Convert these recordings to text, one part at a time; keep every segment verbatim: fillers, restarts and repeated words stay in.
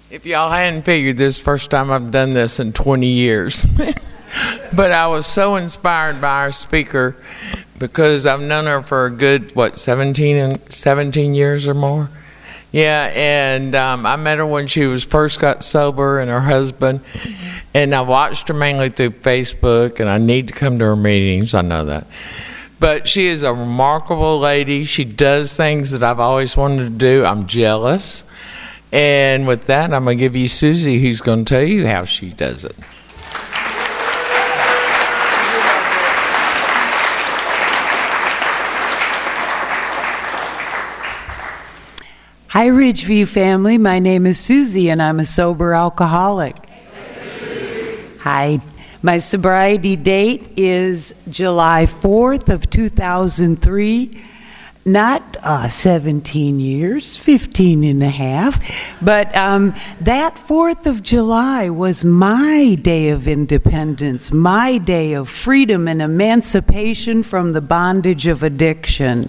If y'all hadn't figured this, first time I've done this in twenty years. But I was so inspired by our speaker because I've known her for a good, what, seventeen, and seventeen years or more? Yeah, and um, I met her when she was first got sober and her husband, and I watched her mainly through Facebook, and I need to come to her meetings, I know that. But she is a remarkable lady. She does things that I've always wanted to do. I'm jealous. And with that, I'm going to give you Susie, who's going to tell you how she does it. Hi, Ridgeview family. My name is Susie, and I'm a sober alcoholic. Hi. My sobriety date is July fourth of two thousand three. Not uh, seventeen years, fifteen and a half. But um, that fourth of July was my day of independence, my day of freedom and emancipation from the bondage of addiction.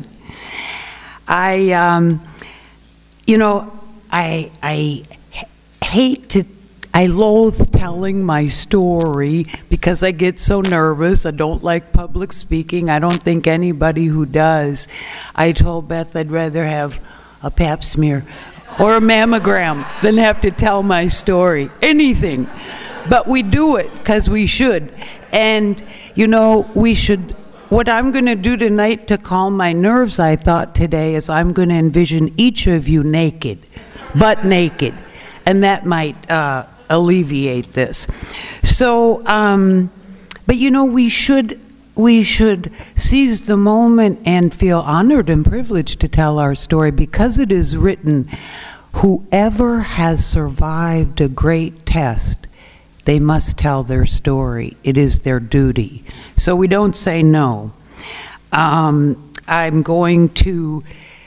I... Um, You know, I I hate to, I loathe telling my story because I get so nervous. I don't like public speaking. I don't think anybody who does. I told Beth I'd rather have a pap smear or a mammogram than have to tell my story. Anything. But we do it because we should. And, you know, we should... What I'm going to do tonight to calm my nerves, I thought today, is I'm going to envision each of you naked, butt naked, and that might uh, alleviate this. So, um, but you know, we should we should seize the moment and feel honored and privileged to tell our story because it is written, whoever has survived a great test, they must tell their story. It is their duty. So we don't say no. Um, I'm going to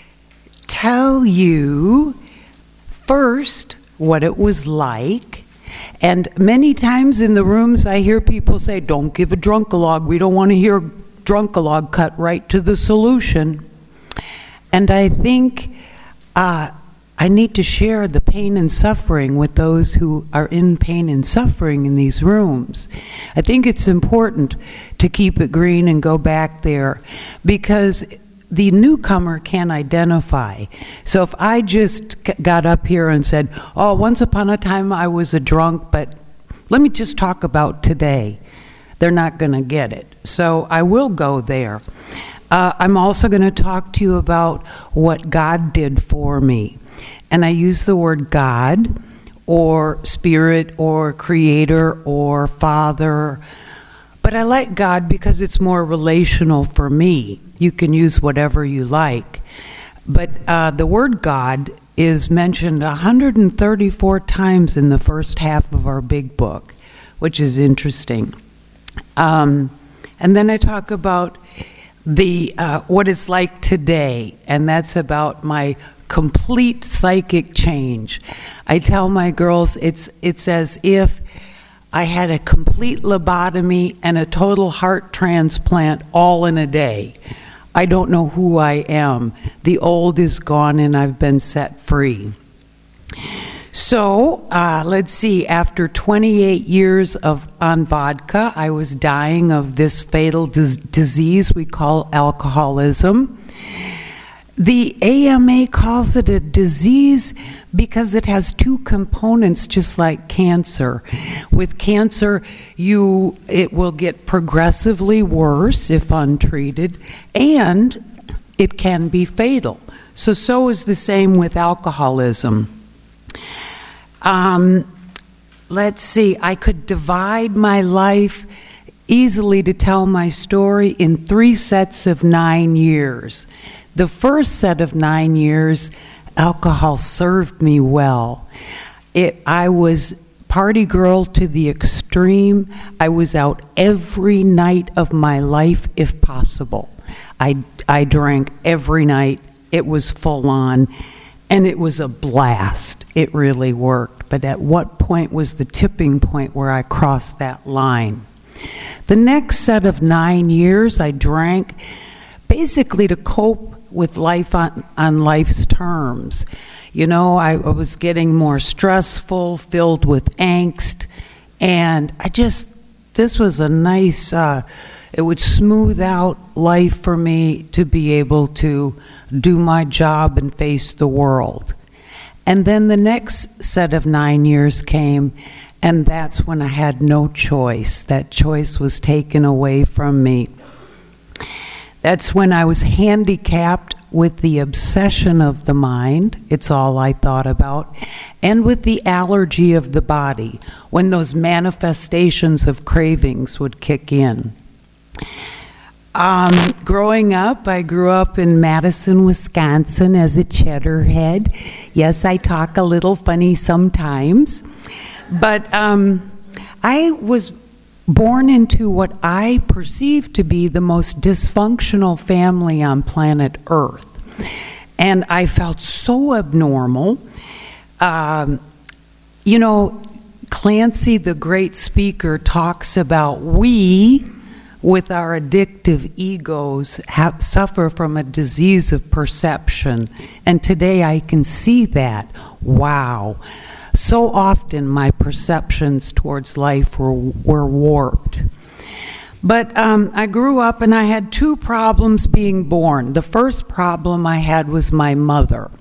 tell you first what it was like. And many times in the rooms I hear people say, don't give a drunkalogue. We don't want to hear drunkalogue. Cut right to the solution. And I think... Uh, I need to share the pain and suffering with those who are in pain and suffering in these rooms. I think it's important to keep it green and go back there because the newcomer can identify. So if I just got up here and said, oh, once upon a time I was a drunk, but let me just talk about today, they're not going to get it. So I will go there. Uh, I'm also going to talk to you about what God did for me. And I use the word God or spirit or creator or father. But I like God because it's more relational for me. You can use whatever you like. But uh, the word God is mentioned one hundred thirty-four times in the first half of our big book, which is interesting. Um, and then I talk about the uh, what it's like today, and that's about my complete psychic change. I tell my girls it's it's as if I had a complete lobotomy and a total heart transplant all in a day. I don't know who I am. The old is gone and I've been set free. So, uh, let's see, after twenty-eight years of on vodka, I was dying of this fatal dis- disease we call alcoholism. The A M A calls it a disease because it has two components, just like cancer. With cancer, you it will get progressively worse if untreated, and it can be fatal. So, so is the same with alcoholism. Um, let's see, I could divide my life easily to tell my story in three sets of nine years. The first set of nine years, alcohol served me well. It, I was party girl to the extreme. I was out every night of my life if possible. I, I drank every night. It was full on, and it was a blast. It really worked. But at what point was the tipping point where I crossed that line? The next set of nine years, I drank basically to cope with life on, on life's terms. You know, I, I was getting more stressful, filled with angst, and I just, this was a nice, uh, it would smooth out life for me to be able to do my job and face the world. And then the next set of nine years came, and that's when I had no choice. That choice was taken away from me. That's when I was handicapped with the obsession of the mind, it's all I thought about, and with the allergy of the body, when those manifestations of cravings would kick in. Um, growing up, I grew up in Madison, Wisconsin as a cheddarhead. Yes, I talk a little funny sometimes. But um, I was born into what I perceived to be the most dysfunctional family on planet Earth. And I felt so abnormal. Um, you know, Clancy, the great speaker, talks about we, with our addictive egos, have, suffer from a disease of perception. And today I can see that. Wow. So often my perceptions towards life were, were warped. But um, I grew up and I had two problems being born. The first problem I had was my mother.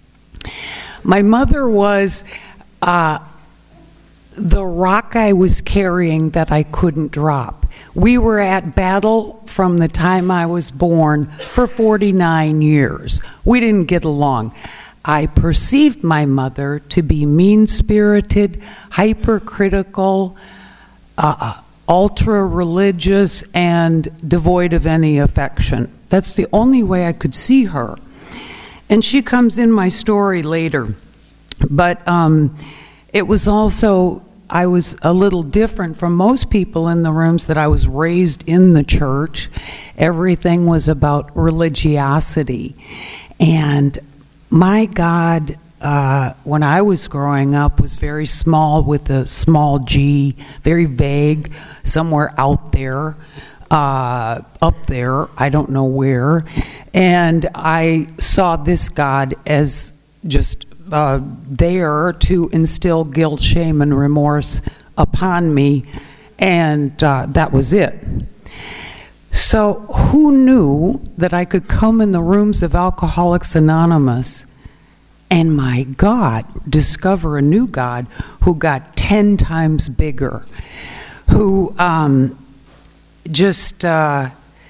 My mother was uh, the rock I was carrying that I couldn't drop. We were at battle from the time I was born for forty-nine years. We didn't get along. I perceived my mother to be mean-spirited, hypercritical, uh, ultra-religious, and devoid of any affection. That's the only way I could see her. And she comes in my story later. But um, it was also, I was a little different from most people in the rooms that I was raised in the church. Everything was about religiosity. And my God, uh, when I was growing up, was very small with a small g, very vague, somewhere out there, uh, up there, I don't know where. And I saw this God as just uh, there to instill guilt, shame, and remorse upon me, and uh, that was it. So who knew that I could come in the rooms of Alcoholics Anonymous and, my God, discover a new God who got ten times bigger, who um, just uh,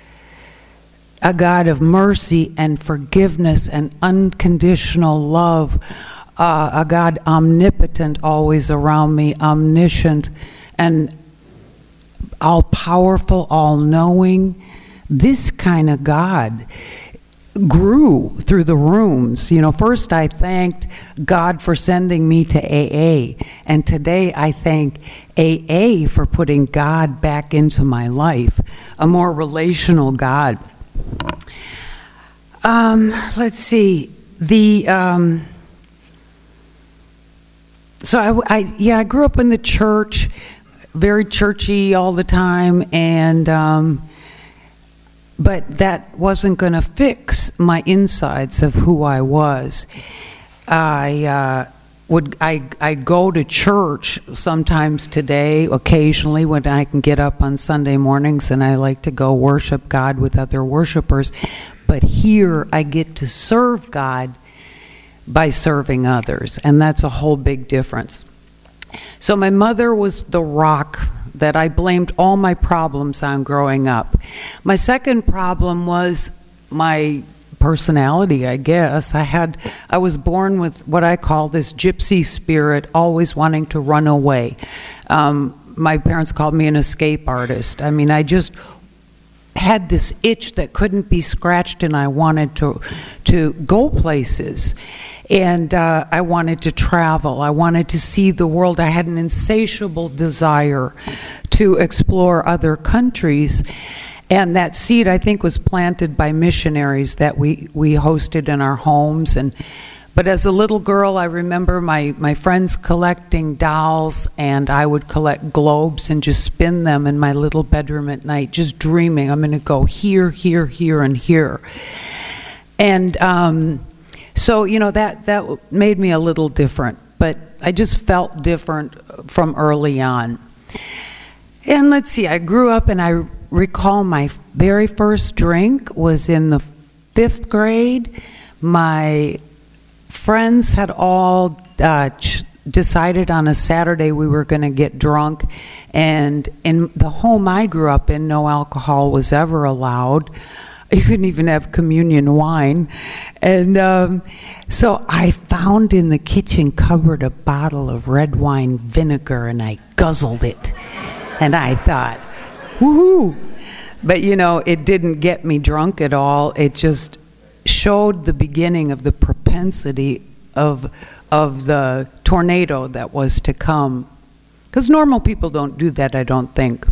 a God of mercy and forgiveness and unconditional love, uh, a God omnipotent, always around me, omniscient, and all-powerful, all-knowing. This kind of God grew through the rooms. You know, first I thanked God for sending me to A A, and today I thank A A for putting God back into my life, a more relational God. Um, let's see, the... Um, so I, I, yeah, I grew up in the church, very churchy all the time, and um, but that wasn't going to fix my insides of who I was. I uh, would I I go to church sometimes today, occasionally when I can get up on Sunday mornings, and I like to go worship God with other worshipers. But here I get to serve God by serving others, and that's a whole big difference. So my mother was the rock that I blamed all my problems on growing up. My second problem was my personality, I guess. I had, I was born with what I call this gypsy spirit, always wanting to run away. Um, my parents called me an escape artist. I mean, I just had this itch that couldn't be scratched, and I wanted to to go places, and uh, I wanted to travel. I wanted to see the world. I had an insatiable desire to explore other countries, and that seed, I think, was planted by missionaries that we we hosted in our homes. And but as a little girl, I remember my, my friends collecting dolls, and I would collect globes and just spin them in my little bedroom at night, just dreaming I'm going to go here, here, here, and here. And um, So, you know, that, that made me a little different, but I just felt different from early on. And let's see, I grew up and I recall my very first drink was in the fifth grade. My friends had all uh, ch- decided on a Saturday we were going to get drunk, and in the home I grew up in, no alcohol was ever allowed. You couldn't even have communion wine. And um, so I found in the kitchen cupboard a bottle of red wine vinegar, and I guzzled it. And I thought, woohoo! But, you know, it didn't get me drunk at all. It just showed the beginning of the propensity of of the tornado that was to come. Because normal people don't do that, I don't think.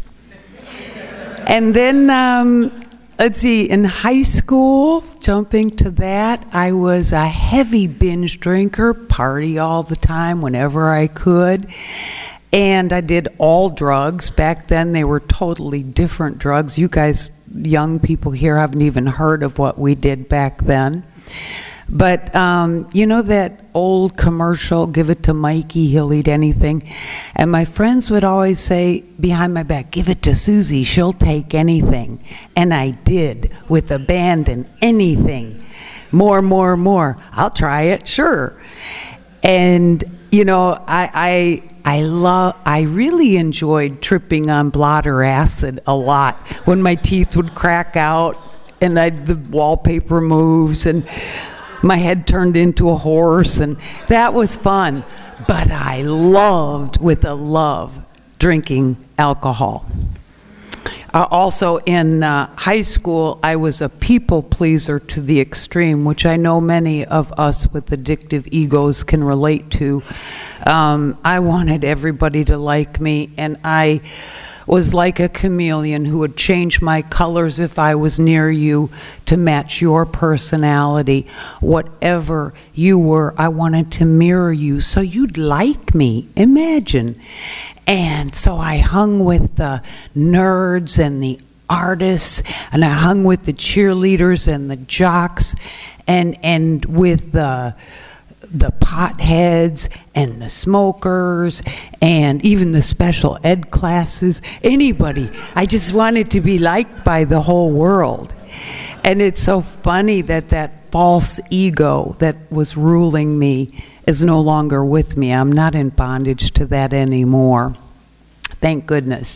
And then, um, let's see, in high school, jumping to that, I was a heavy binge drinker, party all the time whenever I could. And I did all drugs. Back then, they were totally different drugs. You guys, young people here, haven't even heard of what we did back then. But, um, you know that old commercial, give it to Mikey, he'll eat anything? And my friends would always say behind my back, give it to Susie, she'll take anything. And I did, with abandon, anything. More, more, more. I'll try it, sure. And, you know, I... I I love. I really enjoyed tripping on blotter acid a lot when my teeth would crack out and I'd, the wallpaper moves and my head turned into a horse, and that was fun. But I loved, with a love, drinking alcohol. Uh, also in uh, high school, I was a people pleaser to the extreme, which I know many of us with addictive egos can relate to. Um, I wanted everybody to like me, and I was like a chameleon who would change my colors if I was near you to match your personality. Whatever you were, I wanted to mirror you so you'd like me. Imagine. And so I hung with the nerds and the artists, and I hung with the cheerleaders and the jocks, and and with the the potheads and the smokers and even the special ed classes. Anybody. I just wanted to be liked by the whole world. And it's so funny that that false ego that was ruling me is no longer with me. I'm not in bondage to that anymore. Thank goodness.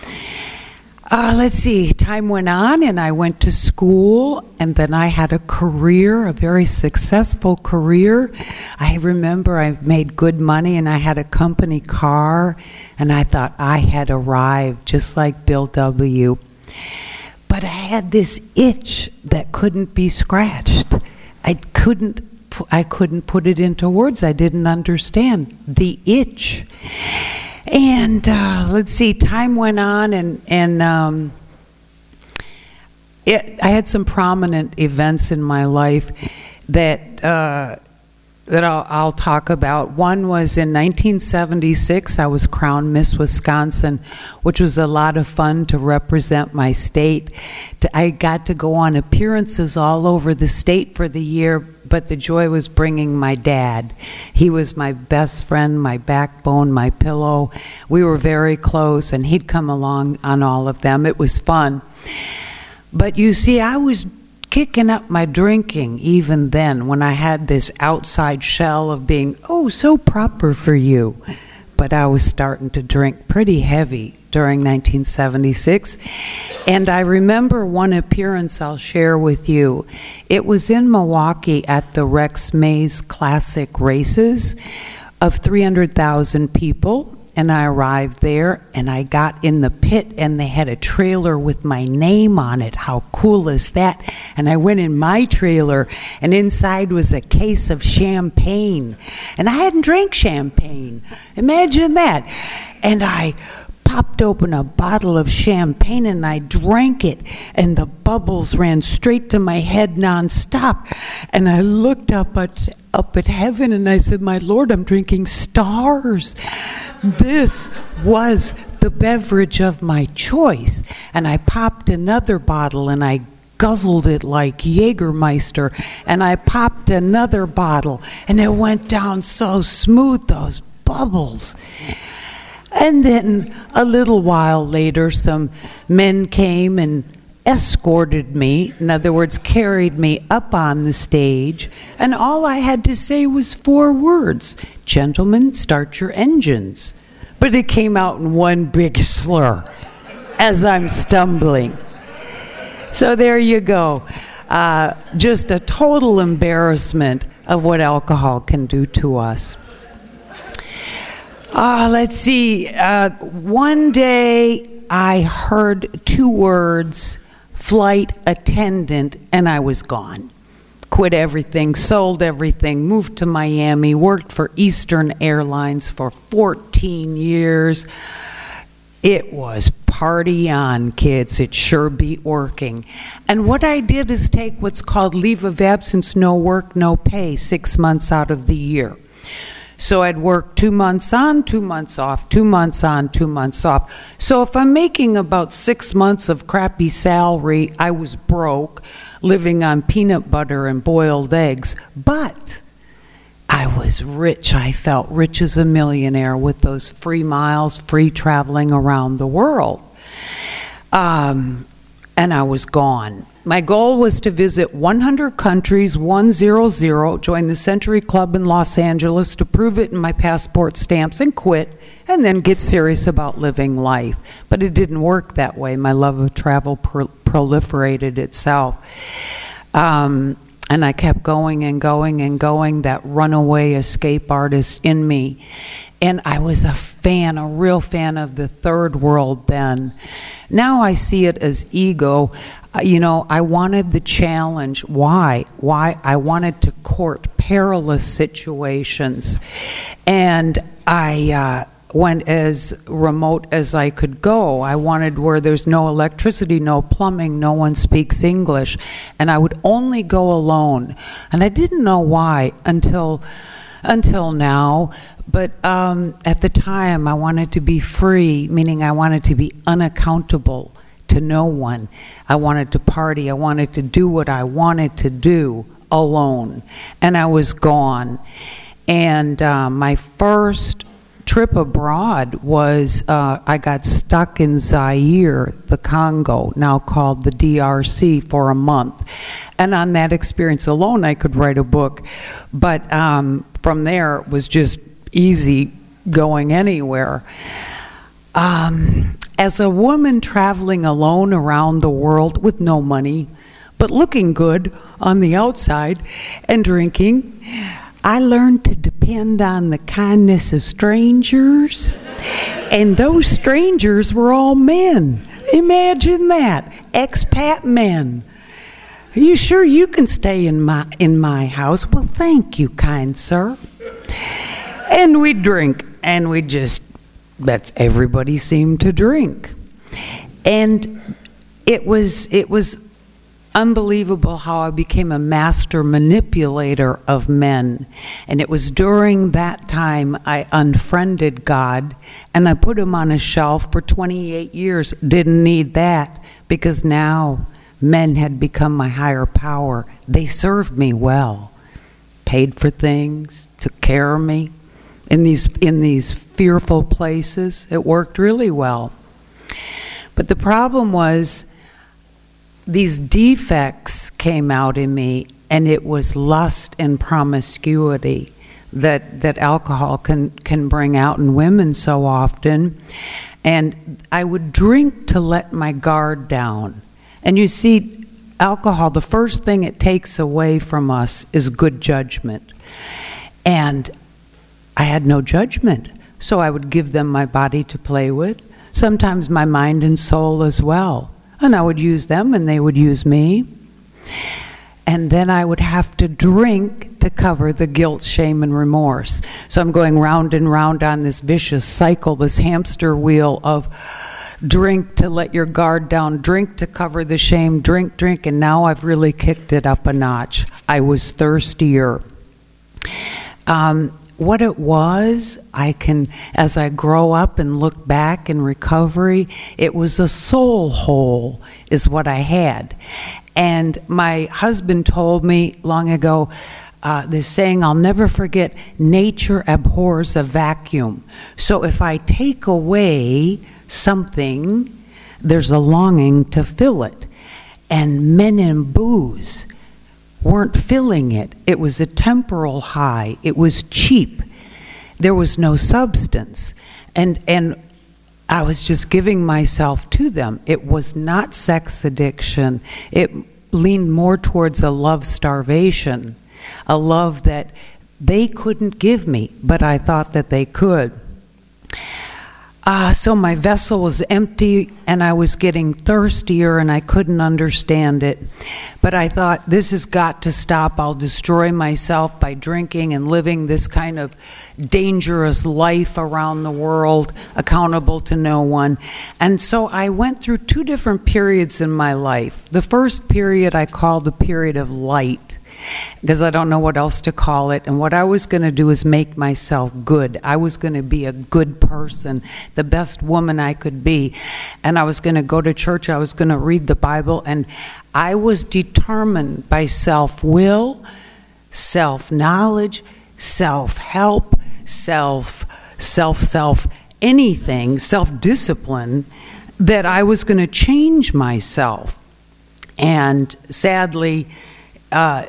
Uh, let's see, time went on and I went to school, and then I had a career, a very successful career. I remember I made good money and I had a company car, and I thought I had arrived, just like Bill W. But I had this itch that couldn't be scratched. I couldn't, I couldn't put it into words. I didn't understand the itch. And uh, let's see, time went on, and, and um, it, I had some prominent events in my life that uh, that I'll, I'll talk about. One was in nineteen seventy-six, I was crowned Miss Wisconsin, which was a lot of fun to represent my state. I got to go on appearances all over the state for the year, but the joy was bringing my dad. He was my best friend, my backbone, my pillow. We were very close, and he'd come along on all of them. It was fun. But you see, I was kicking up my drinking even then, when I had this outside shell of being, oh, so proper for you. But I was starting to drink pretty heavy during nineteen seventy-six. And I remember one appearance I'll share with you. It was in Milwaukee at the Rex Mays Classic Races of three hundred thousand people. And I arrived there, and I got in the pit, and they had a trailer with my name on it. How cool is that? And I went in my trailer, and inside was a case of champagne. And I hadn't drank champagne. Imagine that. And I popped open a bottle of champagne, and I drank it, and the bubbles ran straight to my head nonstop. And I looked up at up at heaven, and I said, my Lord, I'm drinking stars. This was the beverage of my choice. And I popped another bottle, and I guzzled it like Jägermeister, and I popped another bottle, and it went down so smooth, those bubbles. And then a little while later, some men came and escorted me, in other words, carried me up on the stage, and all I had to say was four words: "Gentlemen, start your engines." But it came out in one big slur as I'm stumbling. So there you go. Uh, just a total embarrassment of what alcohol can do to us. Uh, let's see. Uh, one day I heard two words, flight attendant, and I was gone. Quit everything, sold everything, moved to Miami, worked for Eastern Airlines for fourteen years. It was party on, kids. It sure beat working. And what I did is take what's called leave of absence, no work, no pay, six months out of the year. So I'd work two months on, two months off, two months on, two months off. So if I'm making about six months of crappy salary, I was broke, living on peanut butter and boiled eggs. But I was rich. I felt rich as a millionaire with those free miles, free traveling around the world. Um, and I was gone. My goal was to visit one hundred countries, one hundred, join the Century Club in Los Angeles to prove it in my passport stamps and quit, and then get serious about living life. But it didn't work that way. My love of travel pro- proliferated itself. Um, and I kept going and going and going, that runaway escape artist in me. And I was a fan, a real fan of the third world then. Now I see it as ego. Uh, you know, I wanted the challenge. Why? Why? I wanted to court perilous situations. And I uh, went as remote as I could go. I wanted where there's no electricity, no plumbing, no one speaks English. And I would only go alone. And I didn't know why until... until now, but um, at the time I wanted to be free, meaning I wanted to be unaccountable to no one. I wanted to party, I wanted to do what I wanted to do alone, and I was gone. And uh, my first trip abroad was, uh, I got stuck in Zaire, the Congo, now called the D R C, for a month. And on that experience alone, I could write a book. But um, from there, it was just easy going anywhere. Um, as a woman traveling alone around the world with no money, but looking good on the outside and drinking, I learned to depend on the kindness of strangers, and those strangers were all men. Imagine that, expat men. Are you sure you can stay in my in my house? Well, thank you, kind sir. And we'd drink, and we just, that's, everybody seemed to drink. And it was it was unbelievable how I became a master manipulator of men. And it was during that time I unfriended God, and I put him on a shelf for twenty-eight years. Didn't need that, because now men had become my higher power. They served me well, paid for things, took care of me in these in these fearful places. It worked really well. But the problem was, these defects came out in me, and it was lust and promiscuity that that alcohol can, can bring out in women so often. And I would drink to let my guard down. And you see, alcohol, the first thing it takes away from us is good judgment. And I had no judgment, so I would give them my body to play with, sometimes my mind and soul as well. And I would use them, and they would use me. And then I would have to drink to cover the guilt, shame, and remorse. So I'm going round and round on this vicious cycle, this hamster wheel of drink to let your guard down, drink to cover the shame, drink, drink, and now I've really kicked it up a notch. I was thirstier. Um, what it was, I can, as I grow up and look back in recovery, it was a soul hole is what I had. And my husband told me long ago, uh, this saying, I'll never forget, nature abhors a vacuum. So if I take away something, there's a longing to fill it. And men and booze weren't filling it. It was a temporal high. It was cheap. There was no substance. And and I was just giving myself to them. It was not sex addiction. It leaned more towards a love starvation, a love that they couldn't give me, but I thought that they could. Uh, so my vessel was empty, and I was getting thirstier, and I couldn't understand it. But I thought, this has got to stop. I'll destroy myself by drinking and living this kind of dangerous life around the world, accountable to no one. And so I went through two different periods in my life. The first period I called the period of light, because I don't know what else to call it. And what I was going to do is make myself good. I was going to be a good person, the best woman I could be. And I was going to go to church. I was going to read the Bible. And I was determined by self-will, self-knowledge, self-help, self, self, self, anything, self-discipline, that I was going to change myself. And sadly, uh,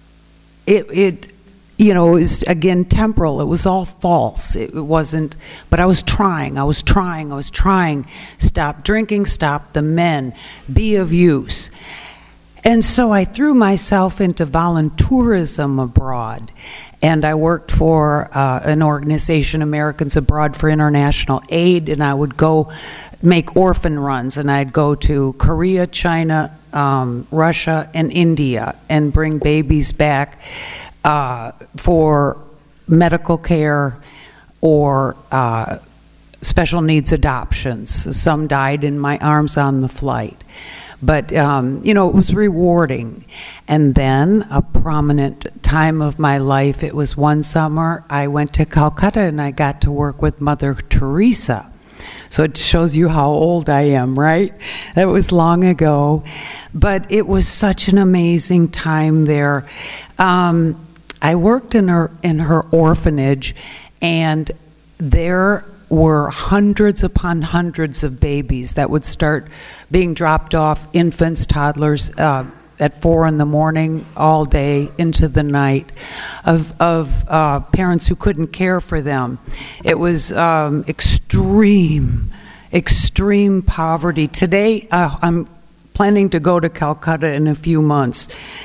It, it, you know, it was, again, temporal. It was all false. It, it wasn't, but I was trying, I was trying, I was trying. Stop drinking, stop the men, be of use. And so I threw myself into volunteerism abroad. And I worked for uh, an organization, Americans Abroad for International Aid, and I would go make orphan runs, and I'd go to Korea, China, um, Russia, and India, and bring babies back uh, for medical care or uh, special needs adoptions. Some died in my arms on the flight. But, um, you know, it was rewarding. And then a prominent time of my life, it was one summer, I went to Calcutta and I got to work with Mother Teresa. So it shows you how old I am, right? That was long ago. But it was such an amazing time there. Um, I worked in her, in her orphanage, and there were hundreds upon hundreds of babies that would start being dropped off, infants, toddlers, uh, at four in the morning, all day, into the night, of, of uh, parents who couldn't care for them. It was um, extreme, extreme poverty. Today, uh, I'm planning to go to Calcutta in a few months.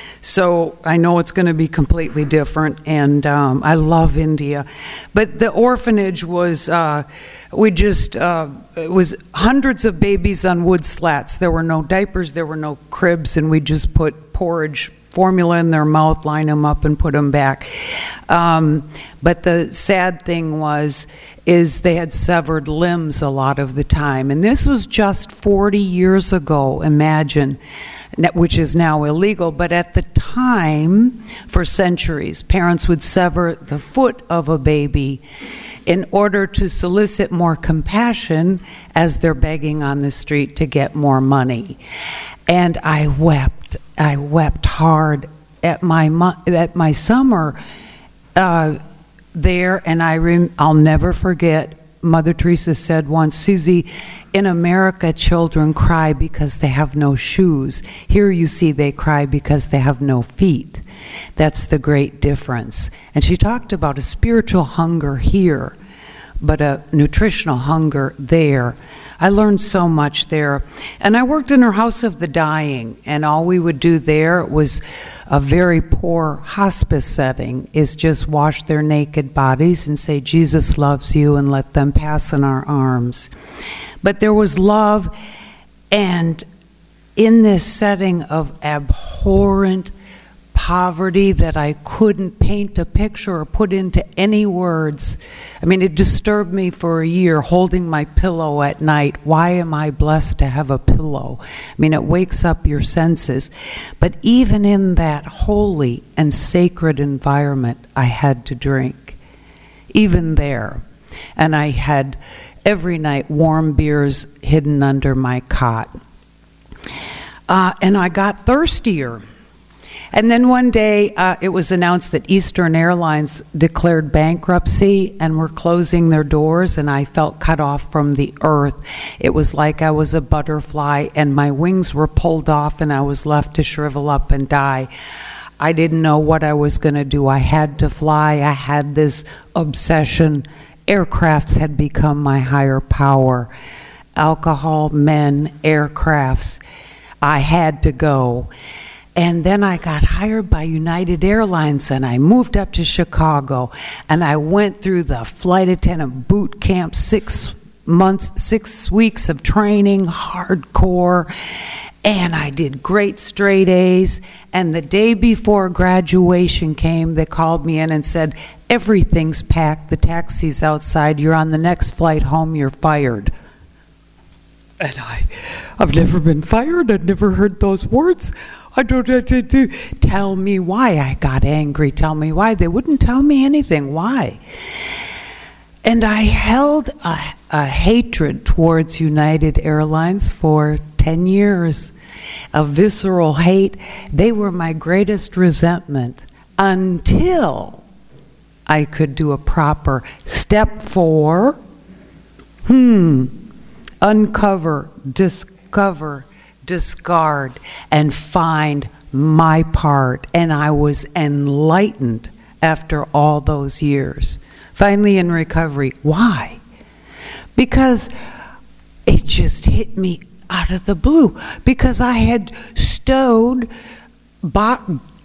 So I know it's going to be completely different, and um, I love India. But the orphanage was, uh, we just, uh, it was hundreds of babies on wood slats. There were no diapers, there were no cribs, and we just put porridge formula in their mouth, line them up, and put them back. Um, but the sad thing was, is they had severed limbs a lot of the time. And this was just forty years ago, imagine, which is now illegal. But at the time, for centuries, parents would sever the foot of a baby in order to solicit more compassion as they're begging on the street to get more money. And I wept. I wept hard at my at my summer uh, there, and I rem- I'll never forget. Mother Teresa said once, Susie, in America, children cry because they have no shoes. Here you see they cry because they have no feet. That's the great difference. And she talked about a spiritual hunger here, but a nutritional hunger there. I learned so much there. And I worked in her House of the Dying, and all we would do there was a very poor hospice setting, is just wash their naked bodies and say, Jesus loves you, and let them pass in our arms. But there was love, and in this setting of abhorrent poverty that I couldn't paint a picture or put into any words. I mean, it disturbed me for a year, holding my pillow at night. Why am I blessed to have a pillow? I mean, it wakes up your senses. But even in that holy and sacred environment, I had to drink. even there. And I had every night warm beers hidden under my cot. Uh, and I got thirstier. And then one day, uh, it was announced that Eastern Airlines declared bankruptcy and were closing their doors, and I felt cut off from the earth. It was like I was a butterfly, and my wings were pulled off, and I was left to shrivel up and die. I didn't know what I was going to do. I had to fly. I had this obsession. Aircrafts had become my higher power. Alcohol, men, aircrafts. I had to go. And then I got hired by United Airlines, and I moved up to Chicago, and I went through the flight attendant boot camp, six months, six weeks of training, hardcore, and I did great straight A's. And the day before graduation came, they called me in and said, everything's packed, the taxi's outside, you're on the next flight home, you're fired. And I, I've never been fired. I've never heard those words. I don't have to do. Tell me why. I got angry. Tell me why. They wouldn't tell me anything. Why? And I held a, a hatred towards United Airlines for ten years. A visceral hate. They were my greatest resentment until I could do a proper step four. Hmm. Uncover, discover, discard, and find my part. And I was enlightened after all those years. Finally in recovery. Why? Because it just hit me out of the blue. Because I had stowed bought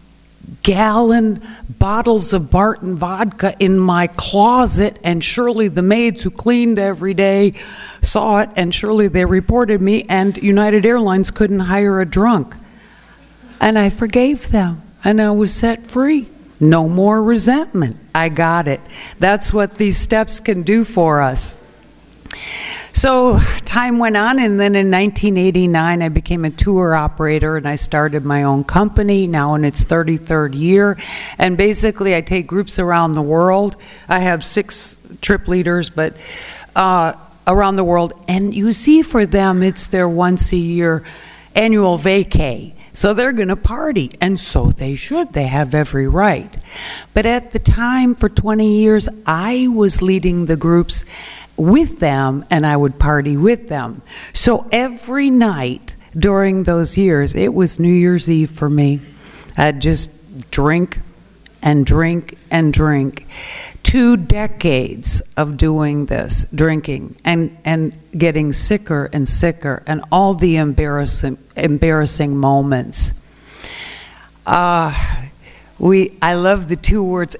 gallon bottles of Barton vodka in my closet, and surely the maids who cleaned every day saw it, and surely they reported me, and United Airlines couldn't hire a drunk. And I forgave them, and I was set free. No more resentment. I got it. That's what these steps can do for us. So time went on, and then in nineteen eighty-nine I became a tour operator, and I started my own company, now in its thirty-third year. And basically I take groups around the world. I have six trip leaders, but uh, around the world. And you see, for them, it's their once a year annual vacay. So they're going to party, and so they should. They have every right. But at the time, for twenty years, I was leading the groups with them, and I would party with them. So every night during those years, it was New Year's Eve for me. I'd just drink and drink and drink. Two decades of doing this, drinking, and, and getting sicker and sicker, and all the embarrassing embarrassing moments. Uh, we I love the two words,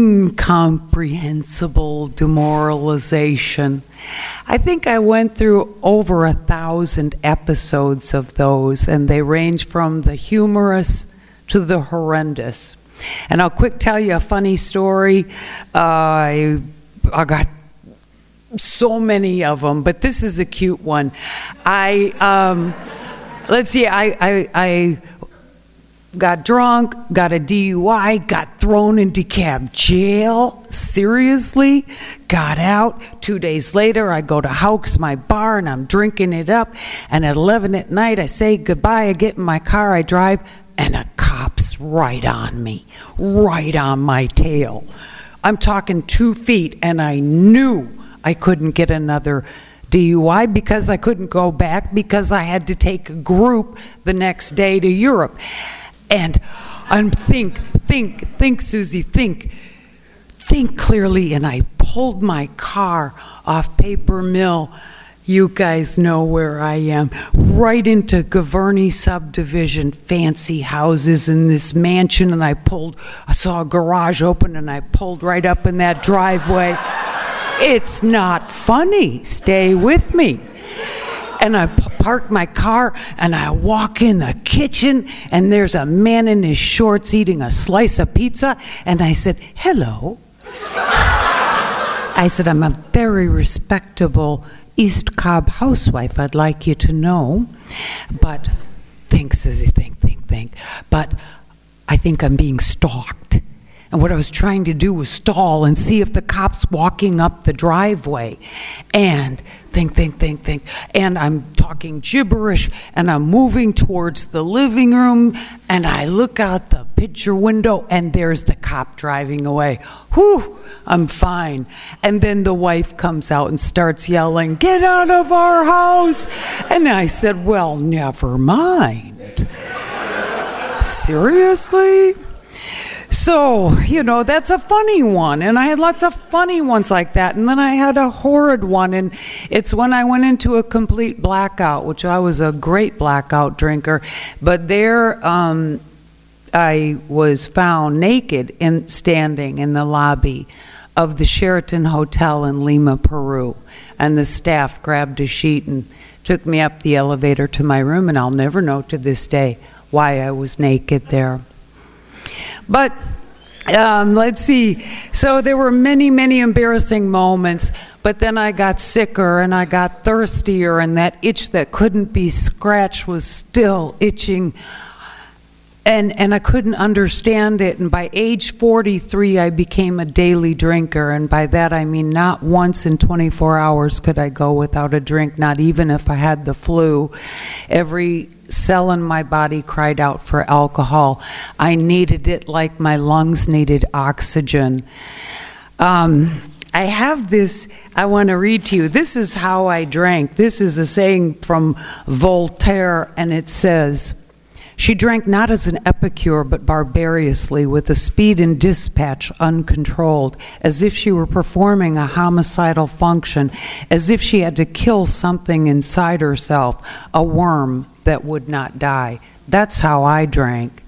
incomprehensible demoralization. I think I went through over a thousand episodes of those, and they range from the humorous to the horrendous. And I'll quick tell you a funny story. Uh, I, I got so many of them, but this is a cute one. I, um, let's see, I, I, I got drunk, got a D U I, got thrown in DeKalb jail, seriously, got out. Two days later, I go to Houck's, my bar, and I'm drinking it up. And at eleven at night, I say goodbye, I get in my car, I drive, and a cop's right on me, right on my tail. I'm talking two feet, and I knew I couldn't get another D U I because I couldn't go back, because I had to take a group the next day to Europe. And I'm think, think, think, Susie, think, think clearly. And I pulled my car off Paper Mill. You guys know where I am. Right into Gavarni subdivision, fancy houses in this mansion, and I pulled, I saw a garage open, and I pulled right up in that driveway. It's not funny. Stay with me. And I p- park my car, and I walk in the kitchen, and there's a man in his shorts eating a slice of pizza, and I said, hello. I said, I'm a very respectable East Cobb housewife, I'd like you to know. But, think, Susie, think, think, think. But I think I'm being stalked. And what I was trying to do was stall and see if the cop's walking up the driveway. And think, think, think, think. And I'm talking gibberish, and I'm moving towards the living room, and I look out the picture window, and there's the cop driving away. Whew, I'm fine. And then the wife comes out and starts yelling, "Get out of our house!" And I said, well, never mind. Seriously? So, you know, that's a funny one. And I had lots of funny ones like that. And then I had a horrid one. And it's when I went into a complete blackout, which I was a great blackout drinker. But there um, I was found naked and standing in the lobby of the Sheraton Hotel in Lima, Peru. And the staff grabbed a sheet and took me up the elevator to my room. And I'll never know to this day why I was naked there. But um, let's see. So there were many, many embarrassing moments. But then I got sicker and I got thirstier, and that itch that couldn't be scratched was still itching. And and I couldn't understand it. And by age forty-three, I became a daily drinker. And by that, I mean not once in twenty-four hours could I go without a drink, not even if I had the flu. Every cell in my body cried out for alcohol. I needed it like my lungs needed oxygen. Um, I have this, I want to read to you. This is how I drank. This is a saying from Voltaire, and it says, "She drank not as an epicure, but barbarously, with a speed and dispatch uncontrolled, as if she were performing a homicidal function, as if she had to kill something inside herself, a worm that would not die." That's how I drank.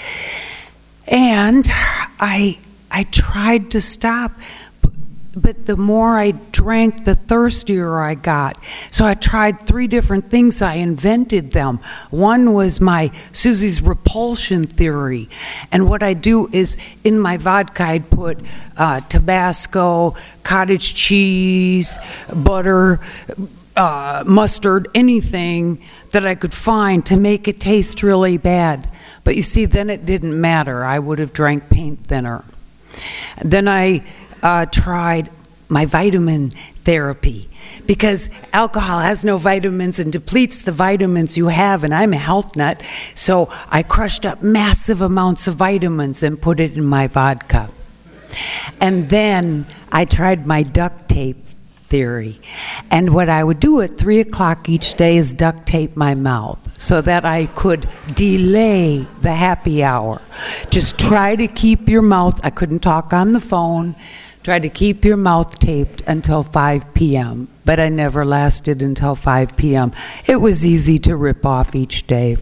And I, I tried to stop, but the more I drank, the thirstier I got. So I tried three different things. I invented them. One was my Susie's repulsion theory. And what I do is, in my vodka, I'd put uh, Tabasco, cottage cheese, butter, uh, mustard, anything that I could find to make it taste really bad. But you see, then it didn't matter. I would have drank paint thinner. Then I Uh, tried my vitamin therapy, because alcohol has no vitamins and depletes the vitamins you have, and I'm a health nut, so I crushed up massive amounts of vitamins and put it in my vodka. And then I tried my duct tape theory, and what I would do at three o'clock each day is duct tape my mouth so that I could delay the happy hour. Just try to keep your mouth, I couldn't talk on the phone, try to keep your mouth taped until five p.m., but I never lasted until five p.m. It was easy to rip off each day.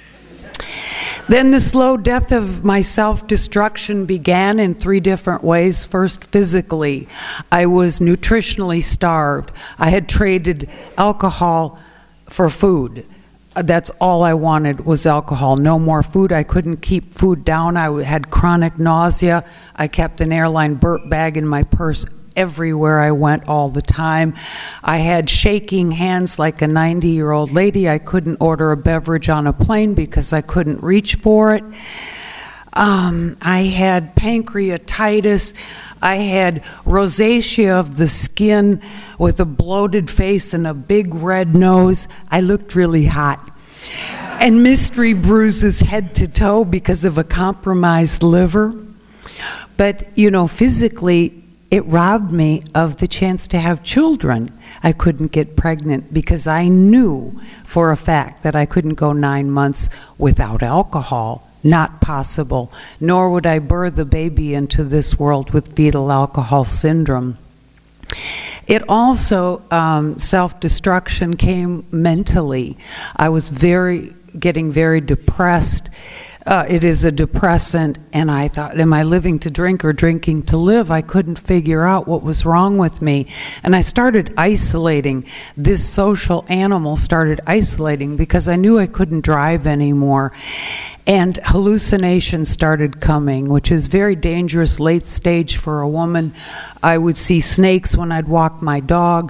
Then the slow death of my self-destruction began in three different ways. First, physically. I was nutritionally starved. I had traded alcohol for food. That's all I wanted was alcohol. No more food. I couldn't keep food down. I had chronic nausea. I kept an airline burp bag in my purse everywhere I went all the time. I had shaking hands like a ninety-year-old lady. I couldn't order a beverage on a plane because I couldn't reach for it. Um, I had pancreatitis. I had rosacea of the skin with a bloated face and a big red nose. I looked really hot. And mystery bruises head to toe because of a compromised liver. But, you know, physically, it robbed me of the chance to have children. I couldn't get pregnant because I knew for a fact that I couldn't go nine months without alcohol. Not possible. Nor would I birth a baby into this world with fetal alcohol syndrome. It also, um, self-destruction came mentally. I was very, getting very depressed. Uh, it is a depressant, and I thought, am I living to drink or drinking to live? I couldn't figure out what was wrong with me. And I started isolating. This social animal started isolating because I knew I couldn't drive anymore. And hallucinations started coming, which is very dangerous late stage for a woman. I would see snakes when I'd walk my dog.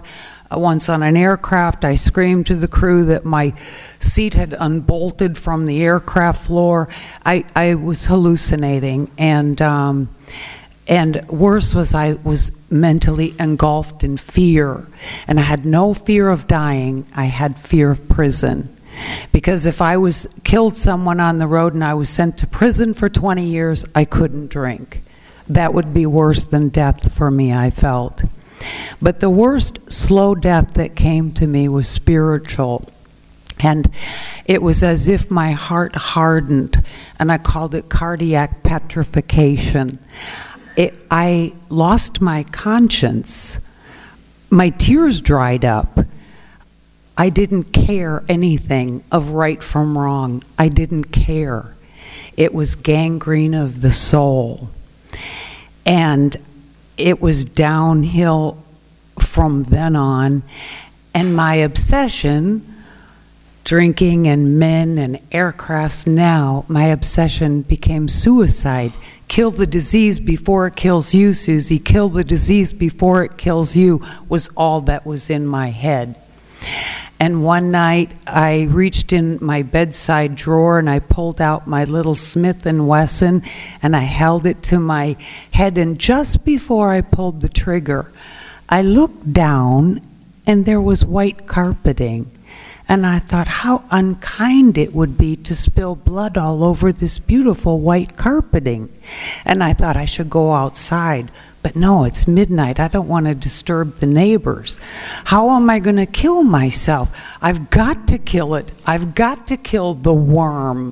Uh, once on an aircraft, I screamed to the crew that my seat had unbolted from the aircraft floor. I, I was hallucinating, and um, and worse was I was mentally engulfed in fear. And I had no fear of dying. I had fear of prison. Because if I was killed someone on the road and I was sent to prison for twenty years, I couldn't drink. That would be worse than death for me, I felt. But the worst slow death that came to me was spiritual. And it was as if my heart hardened, and I called it cardiac petrification. It, I lost my conscience. My tears dried up. I didn't care anything of right from wrong. I didn't care. It was gangrene of the soul. And it was downhill from then on. And my obsession, drinking and men and aircrafts now, my obsession became suicide. Kill the disease before it kills you, Susie. Kill the disease before it kills you was all that was in my head. And one night I reached in my bedside drawer and I pulled out my little Smith and Wesson and I held it to my head, and just before I pulled the trigger, I looked down and there was white carpeting. And I thought how unkind it would be to spill blood all over this beautiful white carpeting. And I thought I should go outside. But no, it's midnight. I don't want to disturb the neighbors. How am I going to kill myself? I've got to kill it. I've got to kill the worm.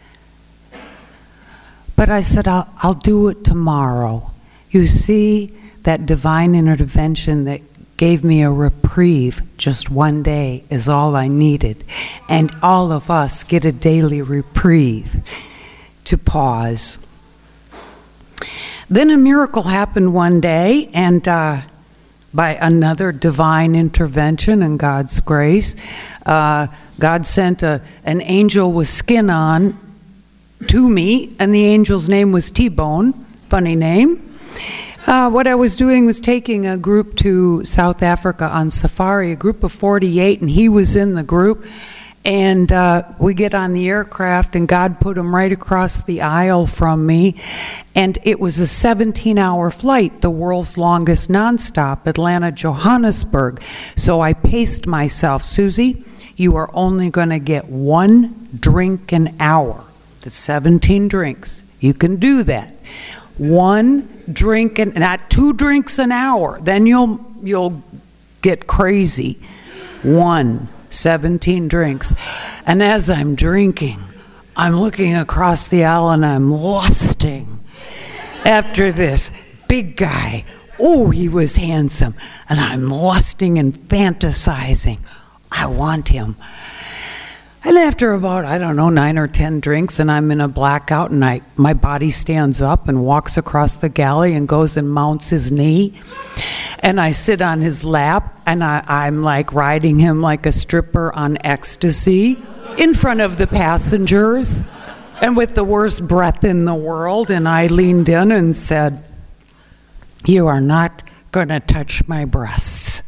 But I said, I'll, I'll do it tomorrow. You see, that divine intervention that gave me a reprieve just one day is all I needed. And all of us get a daily reprieve to pause. Then a miracle happened one day, and uh, by another divine intervention and God's grace, uh, God sent a, an angel with skin on to me, and the angel's name was T-Bone. Funny name. Uh, what I was doing was taking a group to South Africa on safari, a group of forty-eight, and he was in the group. And uh, we get on the aircraft, and God put him right across the aisle from me. And it was a seventeen-hour flight, the world's longest nonstop, Atlanta-Johannesburg. So I paced myself. Susie, you are only going to get one drink an hour. That's seventeen drinks. You can do that. One drink, and not two drinks an hour. Then you'll you'll get crazy. One. seventeen drinks. And as I'm drinking, I'm looking across the aisle and I'm lusting after this big guy. Oh, he was handsome. And I'm lusting and fantasizing. I want him. And after about, I don't know, nine or ten drinks, and I'm in a blackout, and I my body stands up and walks across the galley and goes and mounts his knee. And I sit on his lap, and I, I'm like riding him like a stripper on ecstasy in front of the passengers and with the worst breath in the world. And I leaned in and said, "You are not going to touch my breasts.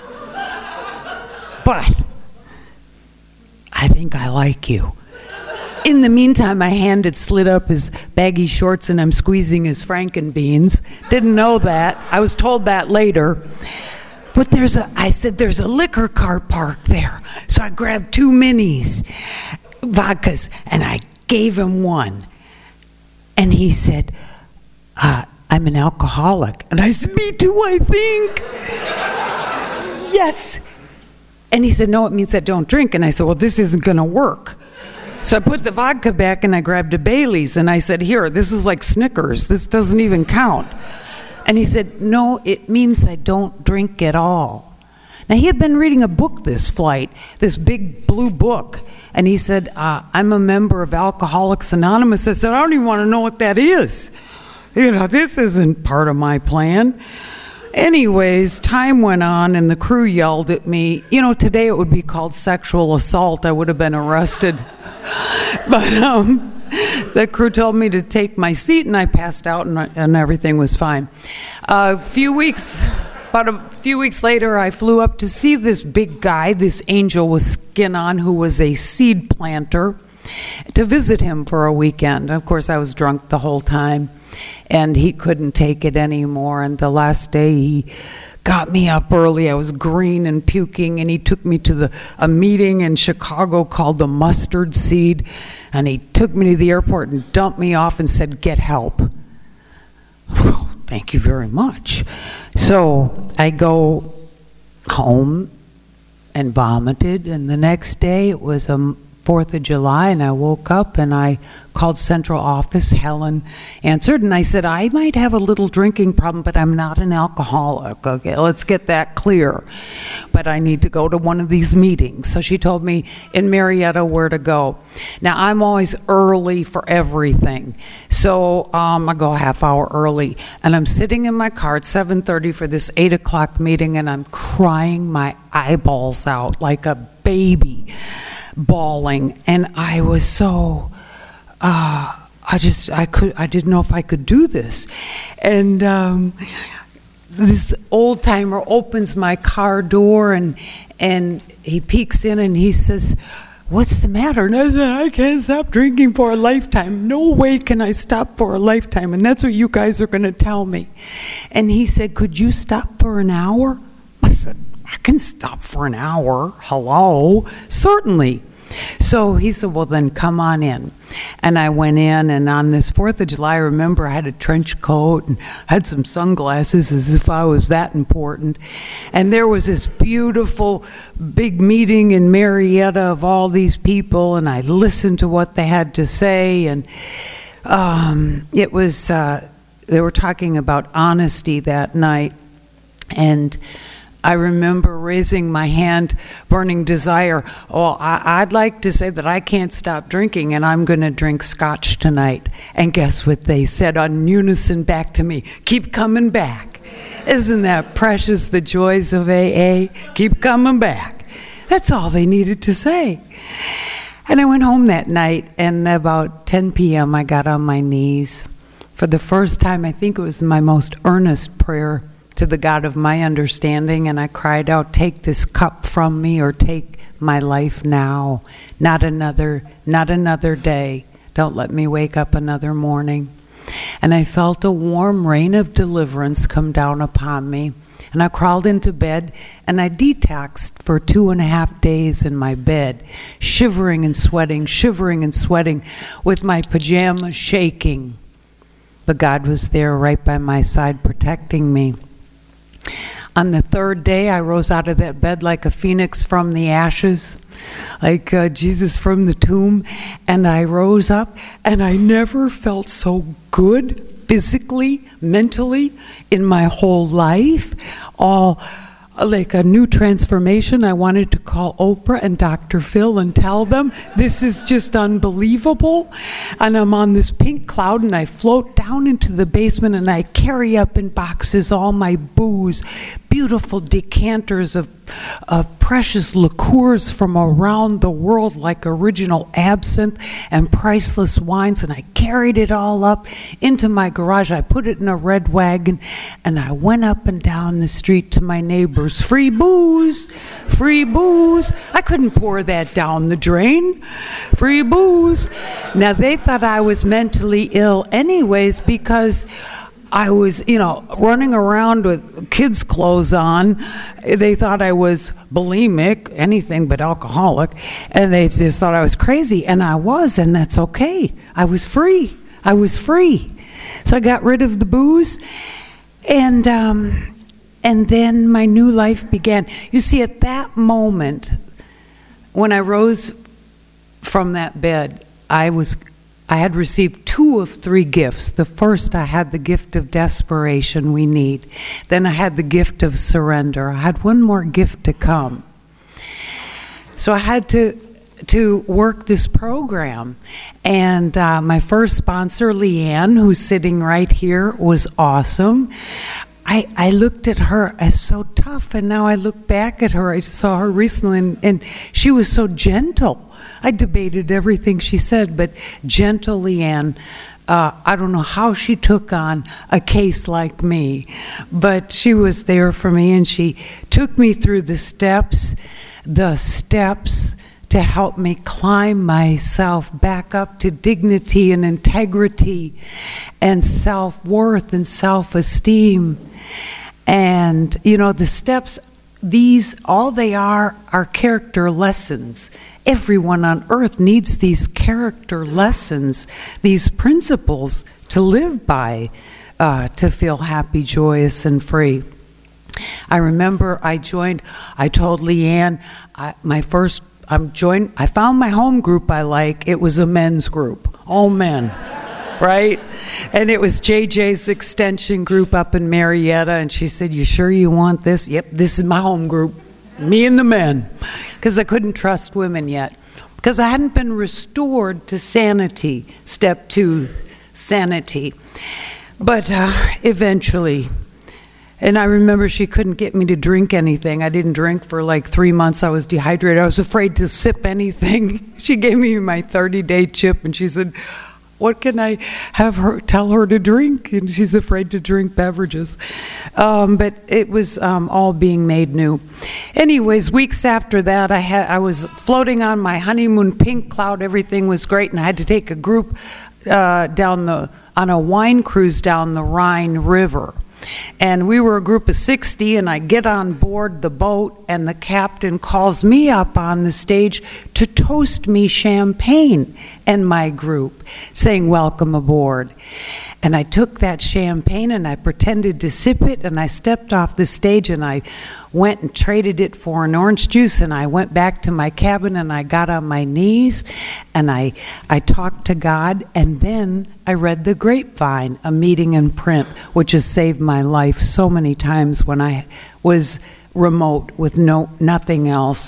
But I think I like you." In the meantime, my hand had slid up his baggy shorts and I'm squeezing his frankenbeans. Didn't know that. I was told that later. But there's a, I said, there's a liquor car parked there. So I grabbed two minis, vodkas, and I gave him one. And he said, uh, I'm an alcoholic. And I said, me too, I think. Yes. And he said, no, it means I don't drink. And I said, well, this isn't going to work. So I put the vodka back and I grabbed a Bailey's and I said, here, this is like Snickers. This doesn't even count. And he said, no, it means I don't drink at all. Now, he had been reading a book this flight, this big blue book. And he said, uh, I'm a member of Alcoholics Anonymous. I said, I don't even want to know what that is. You know, this isn't part of my plan. Anyways, time went on and the crew yelled at me. You know, today it would be called sexual assault. I would have been arrested. But um, the crew told me to take my seat, and I passed out, and, and everything was fine. Uh, a few weeks, About a few weeks later, I flew up to see this big guy, this angel with skin on, who was a seed planter, to visit him for a weekend. Of course, I was drunk the whole time, and he couldn't take it anymore. And the last day, he got me up early. I was green and puking, and he took me to the a meeting in Chicago called the Mustard Seed, and he took me to the airport and dumped me off and said, "Get help." Well, thank you very much. So I go home and vomited, and the next day it was a fourth of July, and I woke up and I called central office. Helen answered, and I said, "I might have a little drinking problem, but I'm not an alcoholic. Okay, let's get that clear. But I need to go to one of these meetings." So she told me in Marietta where to go. Now, I'm always early for everything. So um, I go a half hour early, and I'm sitting in my car at seven thirty for this eight o'clock meeting, and I'm crying my eyeballs out like a baby, bawling. And I was so, uh, I just, I could, I didn't know if I could do this. And um, this old timer opens my car door, and and he peeks in and he says, "What's the matter?" And I said, "I can't stop drinking for a lifetime. No way can I stop for a lifetime. And that's what you guys are going to tell me." And he said, "Could you stop for an hour?" I said, "I can stop for an hour. Hello?" "Certainly." So he said, "Well, then come on in." And I went in, and on this fourth of July, I remember I had a trench coat and had some sunglasses as if I was that important. And there was this beautiful big meeting in Marietta of all these people, and I listened to what they had to say. And um, it was, uh, they were talking about honesty that night. And I remember raising my hand, burning desire. Oh, I, I'd like to say that I can't stop drinking, and I'm going to drink scotch tonight. And guess what they said on unison back to me? "Keep coming back." Isn't that precious, the joys of A A? Keep coming back. That's all they needed to say. And I went home that night, and about ten p.m. I got on my knees. For the first time, I think it was my most earnest prayer to the God of my understanding, and I cried out, "Take this cup from me, or take my life now. Not another, not another day. Don't let me wake up another morning." And I felt a warm rain of deliverance come down upon me. And I crawled into bed, and I detoxed for two and a half days in my bed, shivering and sweating, shivering and sweating, with my pajamas shaking. But God was there right by my side, protecting me. On the third day, I rose out of that bed like a phoenix from the ashes, like uh, Jesus from the tomb, and I rose up, and I never felt so good physically, mentally, in my whole life. All like a new transformation. I wanted to call Oprah and Doctor Phil and tell them, this is just unbelievable. And I'm on this pink cloud, and I float down into the basement, and I carry up in boxes all my booze, beautiful decanters of, of precious liqueurs from around the world, like original absinthe and priceless wines. And I carried it all up into my garage. I put it in a red wagon, and I went up and down the street to my neighbors. Free booze, free booze. I couldn't pour that down the drain. Free booze. Now, they thought I was mentally ill anyways, because I was, you know, running around with kids' clothes on. They thought I was bulimic, anything but alcoholic, and they just thought I was crazy, and I was, and that's okay. I was free. I was free. So I got rid of the booze, and um, and then my new life began. You see, at that moment, when I rose from that bed, I was I had received two of three gifts. The first, I had the gift of desperation we need. Then I had the gift of surrender. I had one more gift to come. So I had to to work this program. And uh, my first sponsor, Leanne, who's sitting right here, was awesome. I, I looked at her as so tough, and now I look back at her. I saw her recently, and, and she was so gentle. I debated everything she said, but gentle Leanne, uh, I don't know how she took on a case like me, but she was there for me, and she took me through the steps, the steps to help me climb myself back up to dignity and integrity and self-worth and self-esteem. And, you know, the steps, these, all they are, are character lessons. Everyone on earth needs these character lessons, these principles to live by, uh, to feel happy, joyous, and free. I remember I joined, I told Leanne, I, my first I'm joined, I found my home group I like. It was a men's group, all men, right? And it was J J's extension group up in Marietta, and she said, "You sure you want this?" "Yep, this is my home group, me and the men," because I couldn't trust women yet, because I hadn't been restored to sanity, step two, sanity. But uh, eventually, and I remember she couldn't get me to drink anything. I didn't drink for like three months. I was dehydrated. I was afraid to sip anything. She gave me my thirty-day chip, and she said, "What can I have her tell her to drink?" And she's afraid to drink beverages. Um, but it was um, all being made new. Anyways, weeks after that, I had I was floating on my honeymoon pink cloud. Everything was great, and I had to take a group uh, down the on a wine cruise down the Rhine River. And we were a group of sixty, and I get on board the boat, and the captain calls me up on the stage to toast me champagne and my group, saying, "Welcome aboard." And I took that champagne, and I pretended to sip it, and I stepped off the stage, and I went and traded it for an orange juice, and I went back to my cabin, and I got on my knees, and I, I talked to God, and then I read The Grapevine, a meeting in print, which has saved my life so many times when I was remote with no nothing else.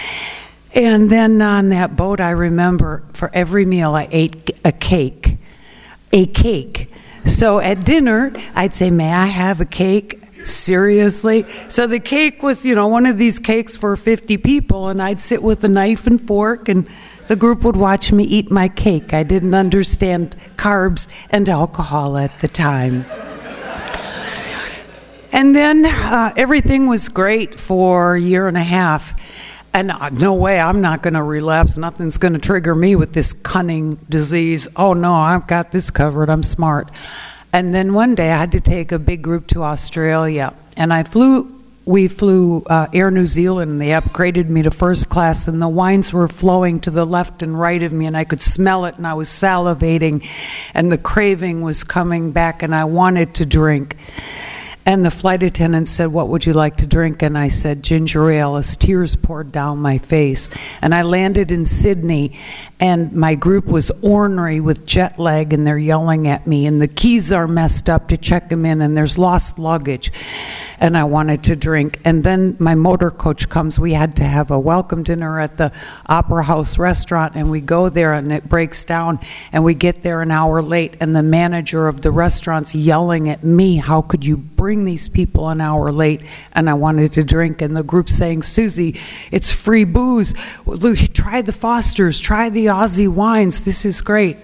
And then on that boat, I remember for every meal I ate a cake, a cake. So at dinner, I'd say, "May I have a cake?" Seriously? So the cake was, you know, one of these cakes for fifty people, and I'd sit with a knife and fork, and the group would watch me eat my cake. I didn't understand carbs and alcohol at the time. And then uh, everything was great for a year and a half. And uh, no way, I'm not going to relapse. Nothing's going to trigger me with this cunning disease. Oh no, I've got this covered. I'm smart. And then one day I had to take a big group to Australia. And I flew, we flew uh, Air New Zealand, and they upgraded me to first class, and the wines were flowing to the left and right of me, and I could smell it, and I was salivating, and the craving was coming back, and I wanted to drink. And the flight attendant said, "What would you like to drink?" And I said, "Ginger ale." As tears poured down my face. And I landed in Sydney, and my group was ornery with jet lag, and they're yelling at me, and the keys are messed up to check them in, and there's lost luggage. And I wanted to drink. And then my motor coach comes. We had to have a welcome dinner at the Opera House restaurant, and we go there, and it breaks down, and we get there an hour late, and the manager of the restaurant's yelling at me, "How could you bring these people an hour late?" And I wanted to drink, and the group saying, "Susie, it's free booze. Look, try the Fosters, try the Aussie wines. This is great."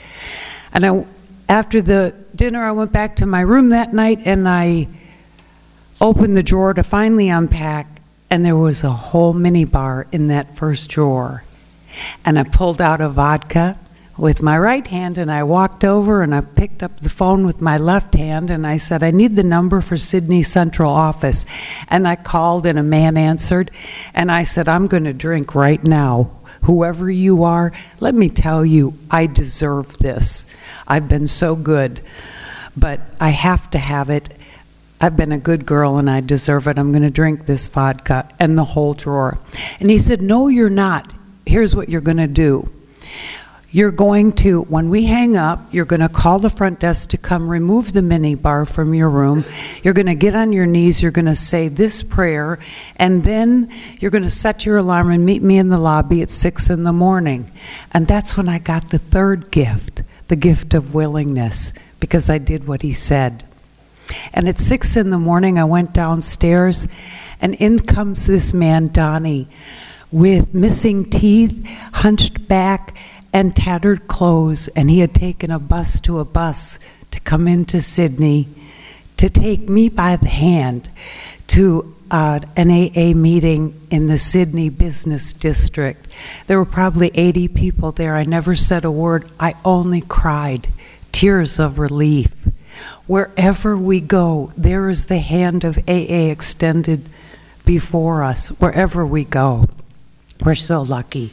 And I, after the dinner, I went back to my room that night, and I opened the drawer to finally unpack, and there was a whole minibar in that first drawer. And I pulled out a vodka with my right hand, and I walked over, and I picked up the phone with my left hand, and I said, "I need the number for Sydney Central office." And I called, and a man answered, and I said, "I'm going to drink right now. Whoever you are, let me tell you, I deserve this. I've been so good, but I have to have it. I've been a good girl, and I deserve it. I'm going to drink this vodka," and the whole drawer. And he said, "No, you're not. Here's what you're going to do. You're going to, when we hang up, you're going to call the front desk to come remove the minibar from your room. You're going to get on your knees. You're going to say this prayer, and then you're going to set your alarm and meet me in the lobby at six in the morning." And that's when I got the third gift, the gift of willingness, because I did what he said. And at six in the morning, I went downstairs, and in comes this man, Donnie, with missing teeth, hunched back, and tattered clothes. And he had taken a bus to a bus to come into Sydney to take me by the hand to uh, an A A meeting in the Sydney Business District. There were probably eighty people there. I never said a word. I only cried, tears of relief. Wherever we go, there is the hand of A A extended before us, wherever we go. We're so lucky.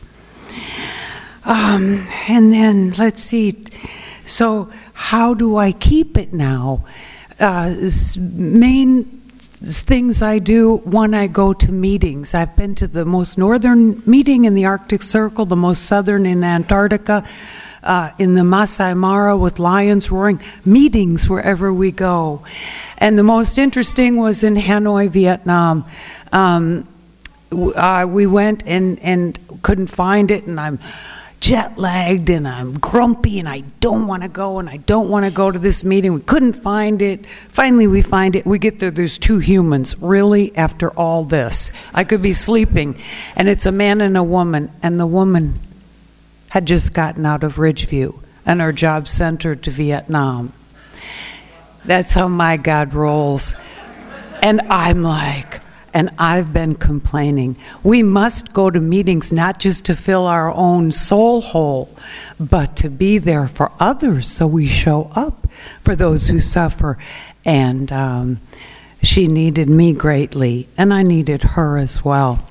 Um, and then, let's see, so how do I keep it now? Uh, main things I do, one, I go to meetings. I've been to the most northern meeting in the Arctic Circle, the most southern in Antarctica, uh, in the Masai Mara with lions roaring, meetings wherever we go. And the most interesting was in Hanoi, Vietnam. Um, uh, we went and, and couldn't find it, and I'm jet lagged and I'm grumpy and I don't want to go and I don't want to go to this meeting. We couldn't find it. Finally we find it. We get there, there's two humans. Really, after all this? I could be sleeping, and it's a man and a woman, and the woman had just gotten out of Ridgeview and her job sent her to Vietnam. That's how my God rolls. And I'm like, and I've been complaining. We must go to meetings not just to fill our own soul hole, but to be there for others, so we show up for those who suffer. And um, she needed me greatly, and I needed her as well.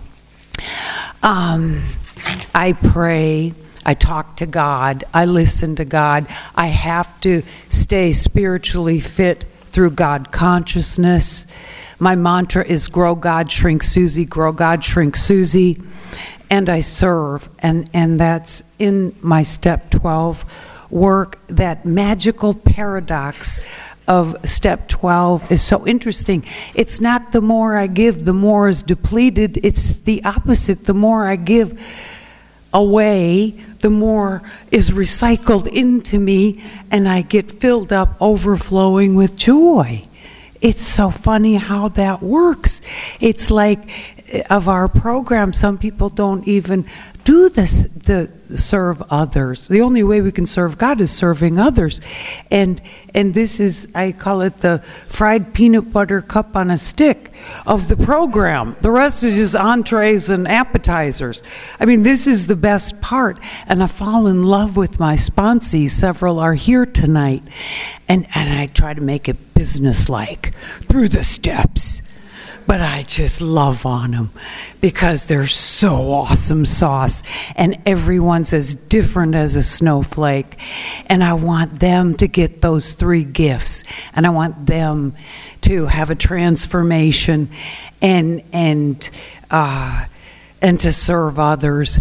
Um, I pray. I talk to God. I listen to God. I have to stay spiritually fit through God consciousness. My mantra is grow God, shrink Susie, grow God, shrink Susie. And I serve. And, and that's in my step twelve work. That magical paradox of step twelve is so interesting. It's not the more I give, the more is depleted. It's the opposite. The more I give away, the more is recycled into me, and I get filled up, overflowing with joy. It's so funny how that works. It's like, of our program, some people don't even do this, the serve others. The only way we can serve God is serving others. And and this is, I call it the fried peanut butter cup on a stick of the program. The rest is just entrees and appetizers. I mean, this is the best part. And I fall in love with my sponsees. Several are here tonight. And, and I try to make it businesslike through the steps. But I just love on them because they're so awesome sauce, and everyone's as different as a snowflake. And I want them to get those three gifts, and I want them to have a transformation and and uh, and to serve others.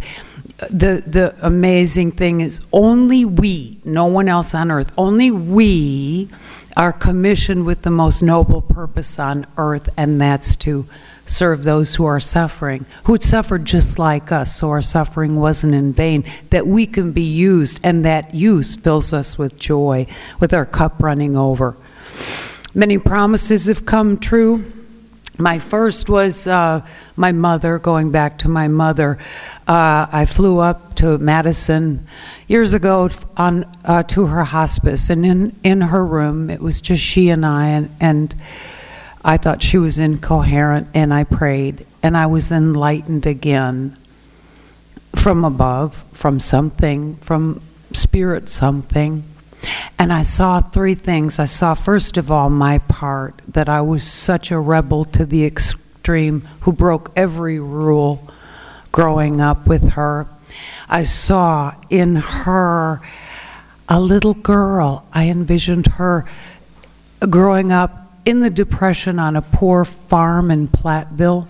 The the amazing thing is, only we, no one else on earth, only we are commissioned with the most noble purpose on earth, and that's to serve those who are suffering, who had suffered just like us, so our suffering wasn't in vain, that we can be used, and that use fills us with joy, with our cup running over. Many promises have come true. My first was uh, my mother, going back to my mother. Uh, I flew up to Madison years ago on uh, to her hospice, and in, in her room, it was just she and I, and, and I thought she was incoherent, and I prayed, and I was enlightened again from above, from something, from spirit something. And I saw three things. I saw, first of all, my part, that I was such a rebel to the extreme who broke every rule growing up with her. I saw in her a little girl. I envisioned her growing up in the Depression on a poor farm in Platteville.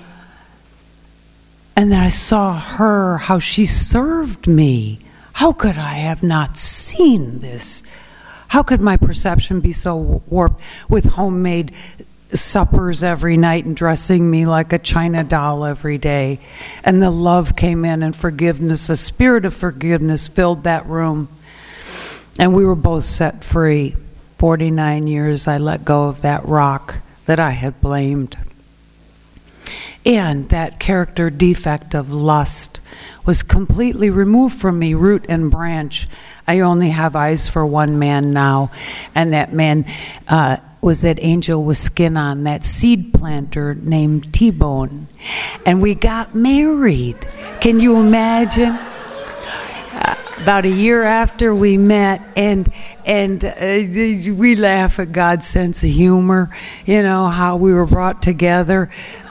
And then I saw her, how she served me. How could I have not seen this? How could my perception be so warped, with homemade suppers every night and dressing me like a China doll every day? And the love came in, and forgiveness, a spirit of forgiveness filled that room. And we were both set free forty-nine years, I let go of that rock that I had blamed. And that character defect of lust was completely removed from me, root and branch. I only have eyes for one man now, and that man uh, was that angel with skin on, that seed planter named T-Bone. And we got married. Can you imagine? Uh, about a year after we met, and and uh, we laugh at God's sense of humor, you know, how we were brought together.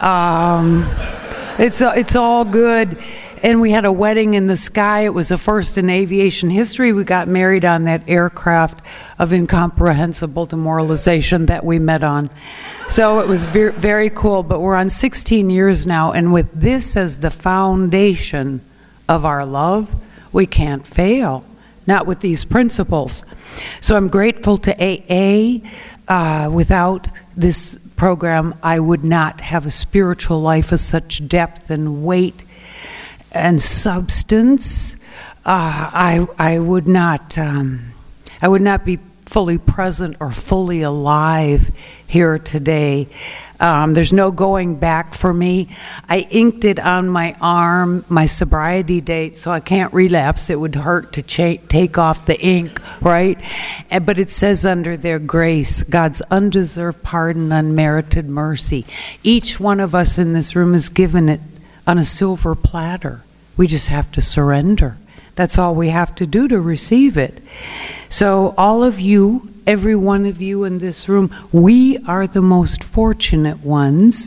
Um, it's, it's all good. And we had a wedding in the sky. It was a first in aviation history. We got married on that aircraft of incomprehensible demoralization that we met on. So it was very, very cool. But we're on sixteen years now, and with this as the foundation of our love, we can't fail, not with these principles. So I'm grateful to A A. Uh, without this program, I would not have a spiritual life of such depth and weight and substance. Uh, I I would not um, I would not be fully present or fully alive here today. Um, there's no going back for me. I inked it on my arm, my sobriety date, so I can't relapse. It would hurt to cha- take off the ink, right? And, but it says under there, grace, God's undeserved pardon, unmerited mercy. Each one of us in this room is given it on a silver platter. We just have to surrender. That's all we have to do to receive it. So all of you, every one of you in this room, we are the most fortunate ones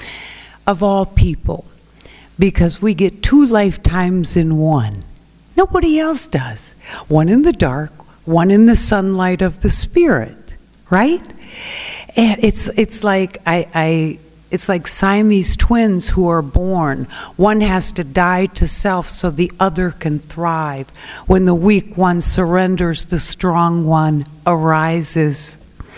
of all people, because we get two lifetimes in one. Nobody else does. One in the dark, one in the sunlight of the Spirit, right? And it's it's like I, I It's like Siamese twins who are born. One has to die to self so the other can thrive. When the weak one surrenders, the strong one arises.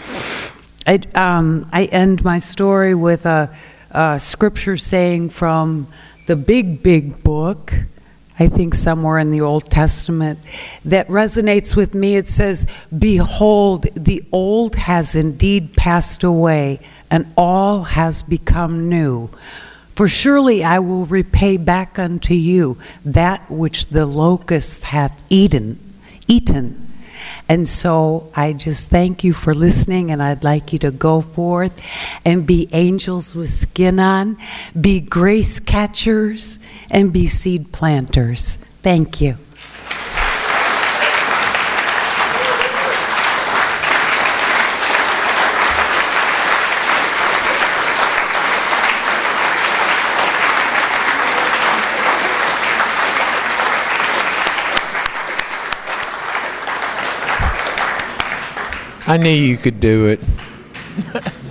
I, um, I end my story with a, a scripture saying from the big, big book, I think somewhere in the Old Testament, that resonates with me. It says, "Behold, the old has indeed passed away, and all has become new. For surely I will repay back unto you that which the locust hath eaten, eaten." And so I just thank you for listening, and I'd like you to go forth and be angels with skin on, be grace catchers, and be seed planters. Thank you. I knew you could do it.